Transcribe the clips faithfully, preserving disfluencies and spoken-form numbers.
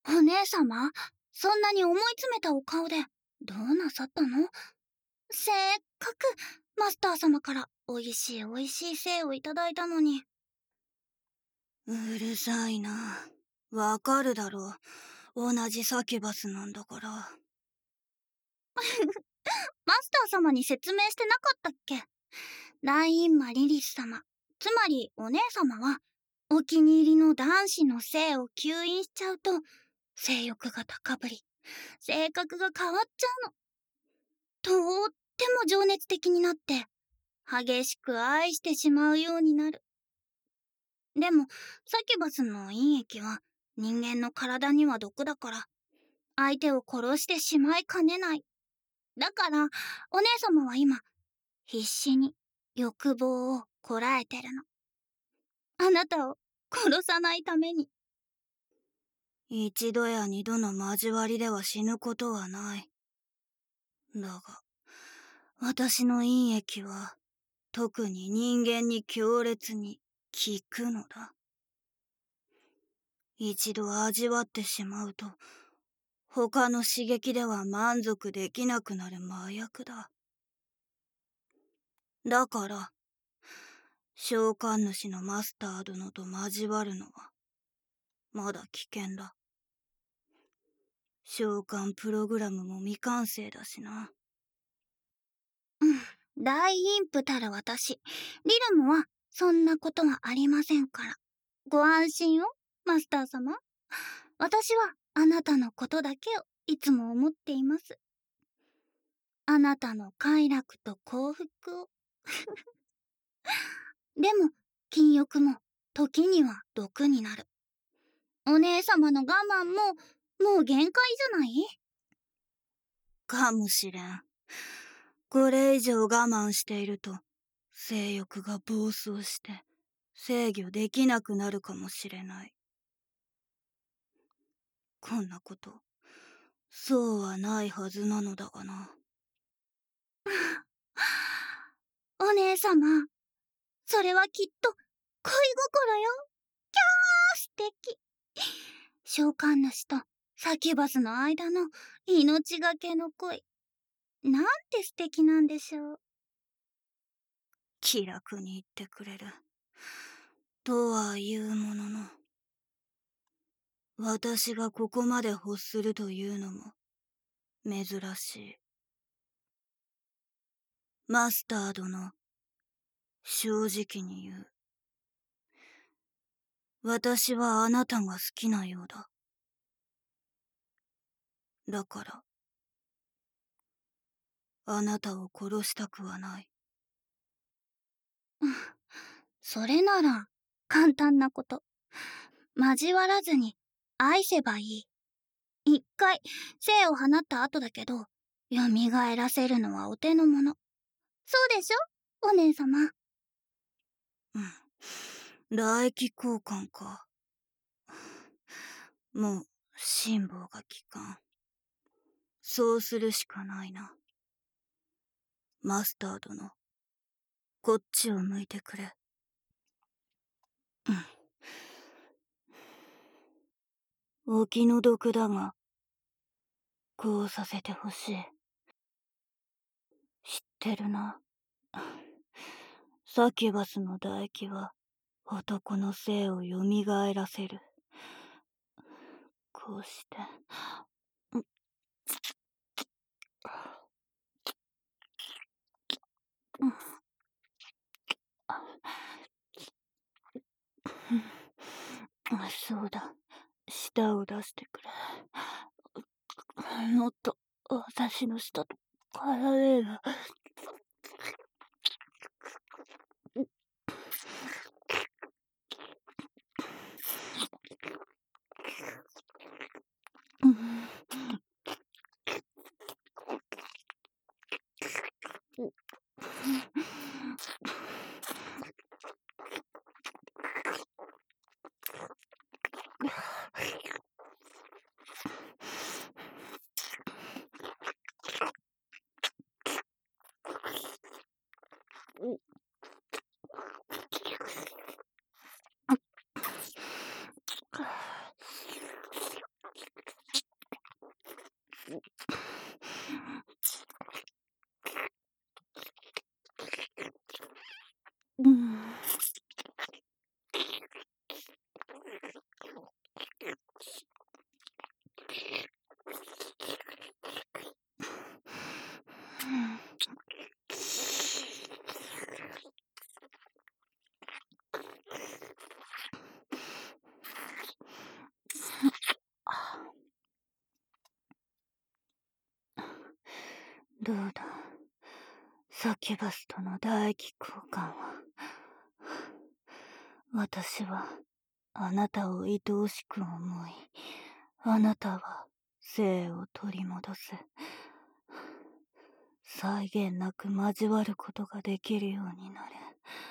お姉様、そんなに思い詰めたお顔で、どうなさったの？せっかく、マスター様から、おいしいおいしい精をいただいたのに。 うるさいな。わかるだろう。同じサキュバスなんだから。 マスター様に説明してなかったっけ？ラインマリリス様、つまりお姉様は、お気に入りの男子の性を吸引しちゃうと、性欲が高ぶり、性格が変わっちゃうの。とっても情熱的になって、激しく愛してしまうようになる。でも、サキュバスの陰液は人間の体には毒だから、相手を殺してしまいかねない。だから、お姉様は今、必死に欲望をこらえてるの。あなたを殺さないために。 一度や二度の交わりでは死ぬことはない。だが、私の陰液は、特に人間に強烈に効くのだ。一度味わってしまうと、他の刺激では満足できなくなる麻薬だ。だから、召喚主のマスター殿と交わるのは、まだ危険だ。召喚プログラムも未完成だしな。 うん、大インプたる私、リルモはそんなことはありませんから。ご安心を、マスター様。私はあなたのことだけをいつも思っています。あなたの快楽と幸福を。でも、禁欲も時には毒になる。お姉様の我慢ももう限界じゃない？ かもしれん。これ以上我慢していると、性欲が暴走して制御できなくなるかもしれない。こんなこと、そうはないはずなのだがな。 お姉様、それはきっと恋心よ。キャー素敵。召喚主とサキュバスの間の命がけの恋。なんて素敵なんでしょう。 気楽に言ってくれる。とは言うものの、私がここまで欲するというのも珍しい。マスター殿、正直に言う。私はあなたが好きなようだ。だから、あなたを殺したくはない。 それなら、簡単なこと。交わらずに、愛せばいい。一回、生を放った後だけど、蘇らせるのはお手の物。そうでしょ、お姉様。 うん。唾液交換か。もう、辛抱が効かん。そうするしかないな。マスター殿、こっちを向いてくれ。うん。お気の毒だが、こうさせてほしい。知ってるな。サキュバスの唾液は、男の性を蘇らせる。こうして。うん。そうだ。舌を出してくれ。もっと、私の舌と絡める。うん。 サキュバスとの唾液交換を。私はあなたを愛おしく思い、あなたは生を取り戻す。際限なく交わることができるようになる。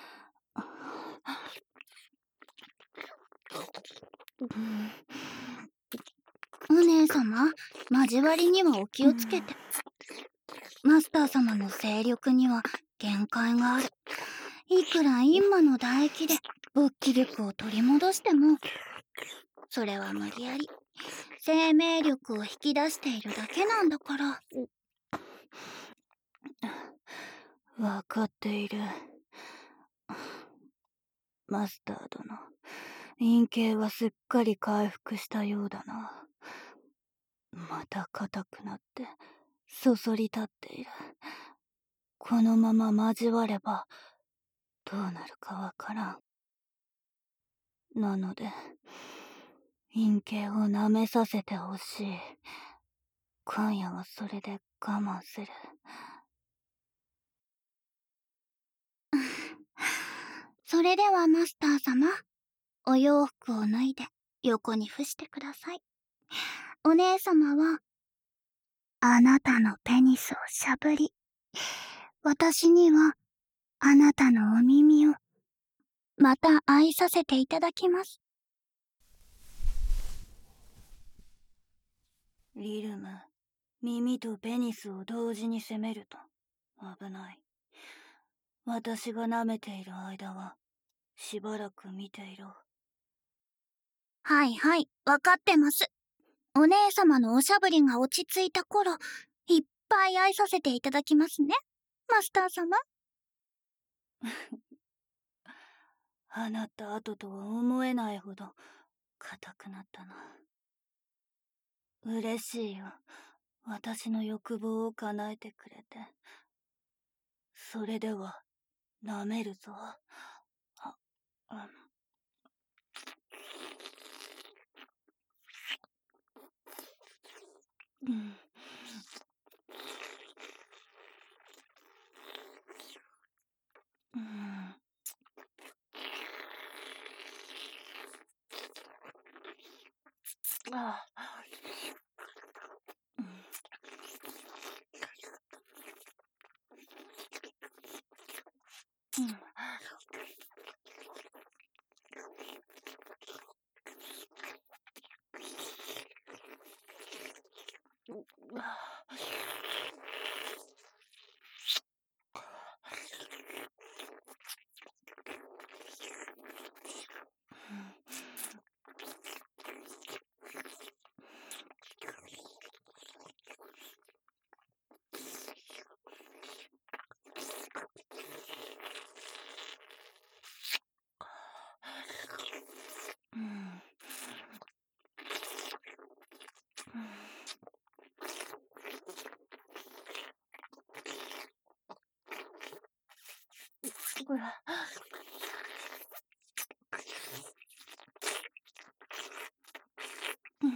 お姉様、交わりにはお気をつけて。マスター様の勢力には限界がある。いくら陰魔の唾液で勃起力を取り戻しても、それは無理やり生命力を引き出しているだけなんだから。 わかっている。マスター殿、陰茎はすっかり回復したようだな。また硬くなってそそり立っている。このまま交わればどうなるかわからん。なので陰茎を舐めさせてほしい。今夜はそれで我慢する。 それではマスター様、お洋服を脱いで横に伏してください。お姉様はあなたのペニスをしゃぶり、私にはあなたのお耳をまた愛させていただきます。 リルム、耳とペニスを同時に攻めると危ない。私が舐めている間はしばらく見ていろ。 はいはい、わかってます。お姉様のおしゃぶりが落ち着いた頃、いっぱい愛させていただきますね、マスター様。 放った後とは思えないほど硬くなったな。嬉しいよ。私の欲望を叶えてくれて。それでは、舐めるぞ。あ、あうん。うん。ああ。うん。うん。ああ。うん。うわ。うん。うん。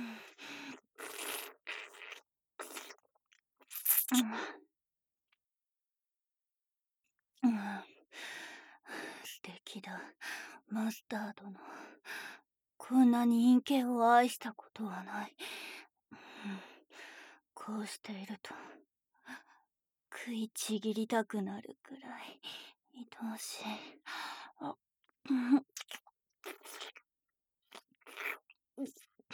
うん。素敵だ、マスター殿。こんなに陰茎を愛したことはない。うん、こうしていると食いちぎりたくなるくらい愛おしい。あ、うん、うん。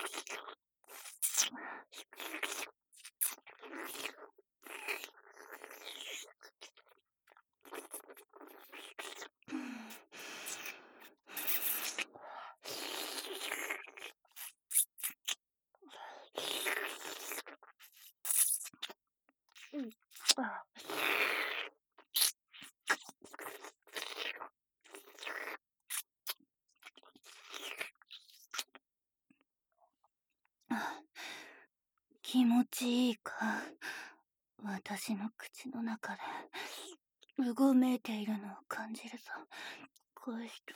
気持ちいいか。私の口の中でうごめいているのを感じるぞ。こうして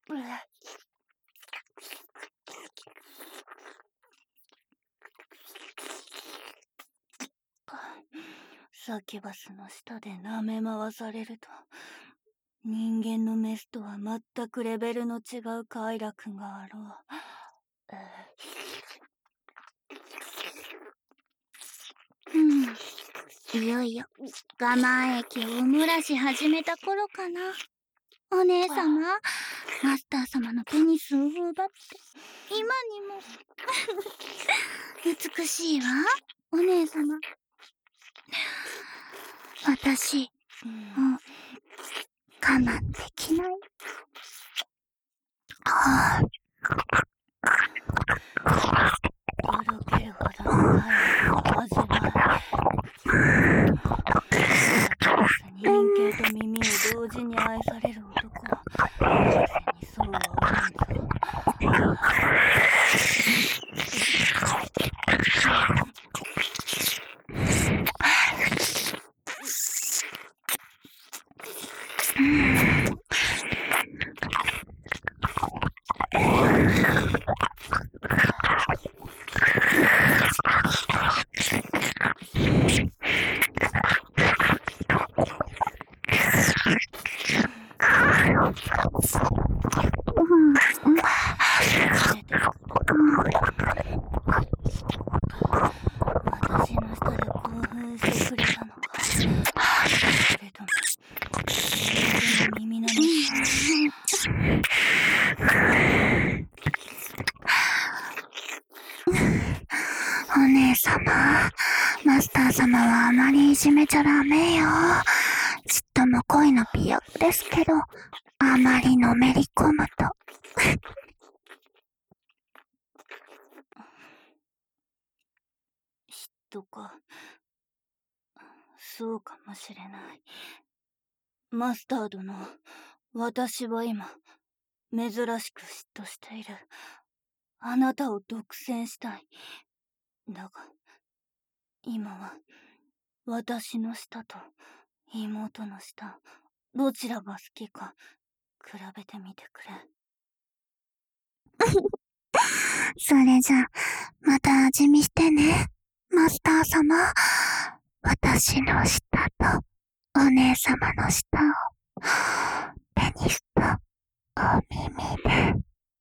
サキュバスの下で舐め回されると、人間のメスとは全くレベルの違う快楽があろう。 うん、いよいよ我慢液を漏らし始めた頃かな。お姉様、マスター様のペニスを奪って今にも美しいわ、お姉様。私、もう我慢できない。はあ、 とろけるほどの快楽を味わい、人形と耳を同時に愛される男はなぜにそうは思うんだ。私の下で興奮してくれたのか。それとも人間の耳なのか。 お姉様、マスター様はあまりいじめちゃダメよ。ちっとも恋の美薬ですけど、あまりのめり込むと嫉妬か。そうかもしれない。マスター殿、私は今珍しく嫉妬している。あなたを独占したい。だが今は私の舌と妹の舌、どちらが好きか比べてみてくれ。 それじゃまた味見してね、マスター様。私の舌とお姉様の舌をペニスとお耳で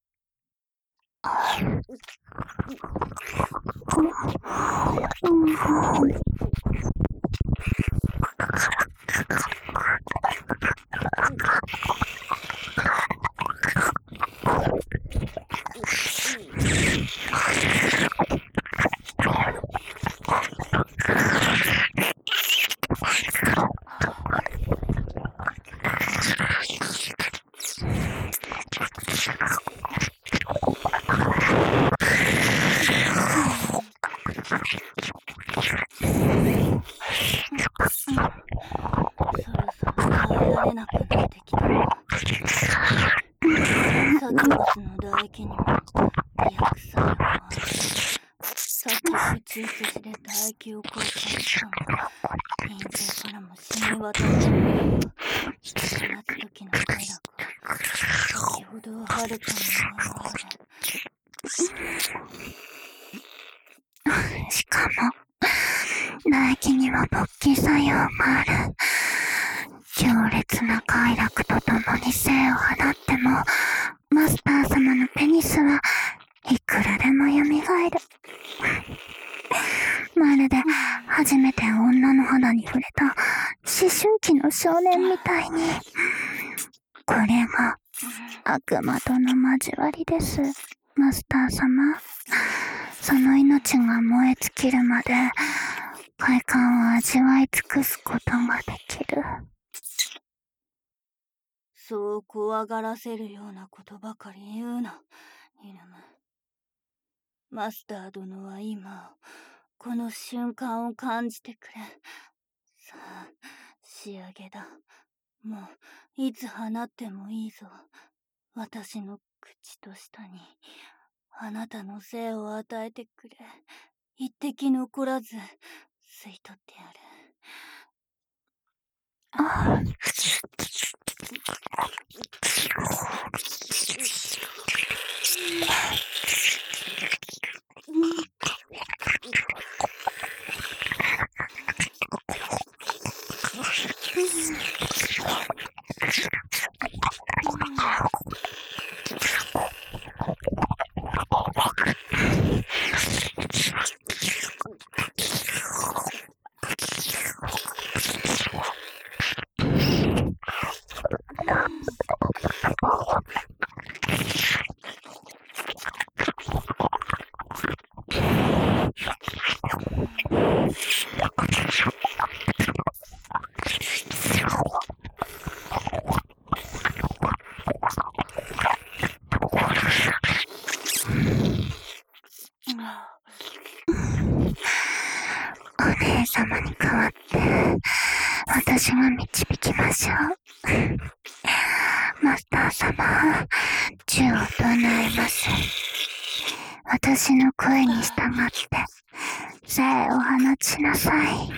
耐えられなくなってきたな。サキュバスの唾液にも美薬作用がある。さっき口移しで唾液を交換したの。陰茎からも染み渡っているよ。放つ時の快楽は先ほどははるかに上回る。 しかも唾液には勃起作用がある。強烈な快楽とともに精を放っても、マスター様のペニスはいくらでも蘇る。まるで初めて女の肌に触れた思春期の少年みたいに。これが悪魔との交わりです、マスター様。 その命が燃え尽きるまで快感を味わい尽くすことができる。 そう怖がらせるようなことばかり言うな、イルム。マスター殿は今、この瞬間を感じてくれ。さあ、仕上げだ。もう、いつ放ってもいいぞ。私の口と舌に、あなたの生を与えてくれ。一滴残らず、吸い取ってやる。 あお姉様に代わって私が導きましょう。マスター様、銃を唱えます。私の声に従って生を放ちなさい。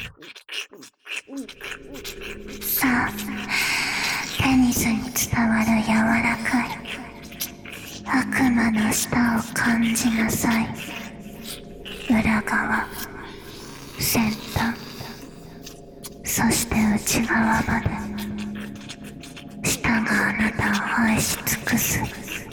さあ、テニスに伝わる柔らかい悪魔の舌を感じなさい。裏側、先端、そして内側まで舌があなたを愛し尽くす。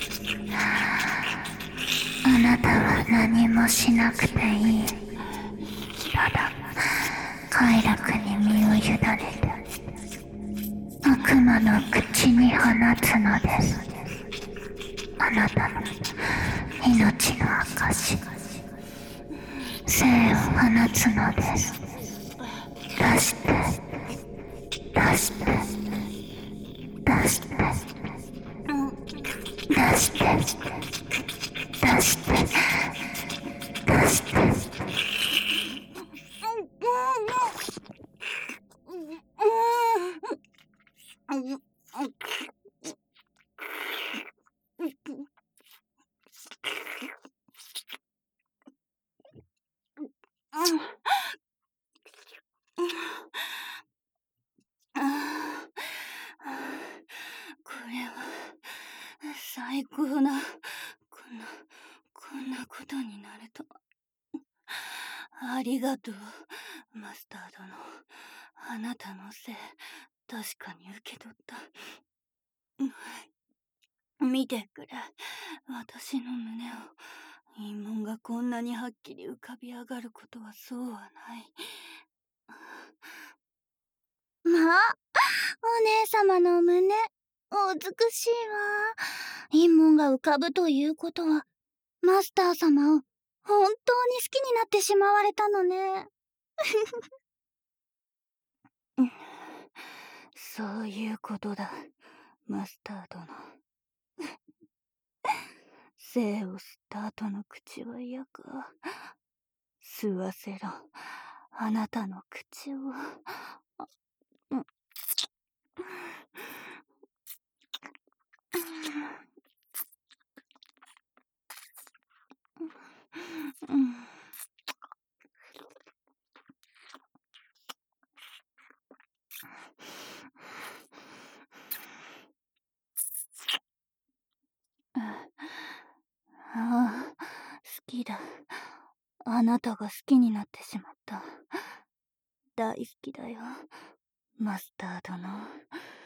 あなたは何もしなくていい。ただ快楽に身を委ねて悪魔の口に放つのです。あなたの命の証、生を放つのです。出して出して出して出して出して出して。 これは最高な、こんなこんなことになるとは。ありがとう、マスター殿。あなたのせい、確かに受け取った。見てくれ、私の胸を。陰紋がこんなにはっきり浮かび上がることはそうはない。 まあ、お姉様の胸、お美しいわ。陰紋が浮かぶということは、マスター様を本当に好きになってしまわれたのね。 そういうことだ、マスター殿。生を吸った後の口は嫌か。吸わせろ、あなたの口を。うんうんああ、好きだ。あなたが好きになってしまった。大好きだよ、マスター殿。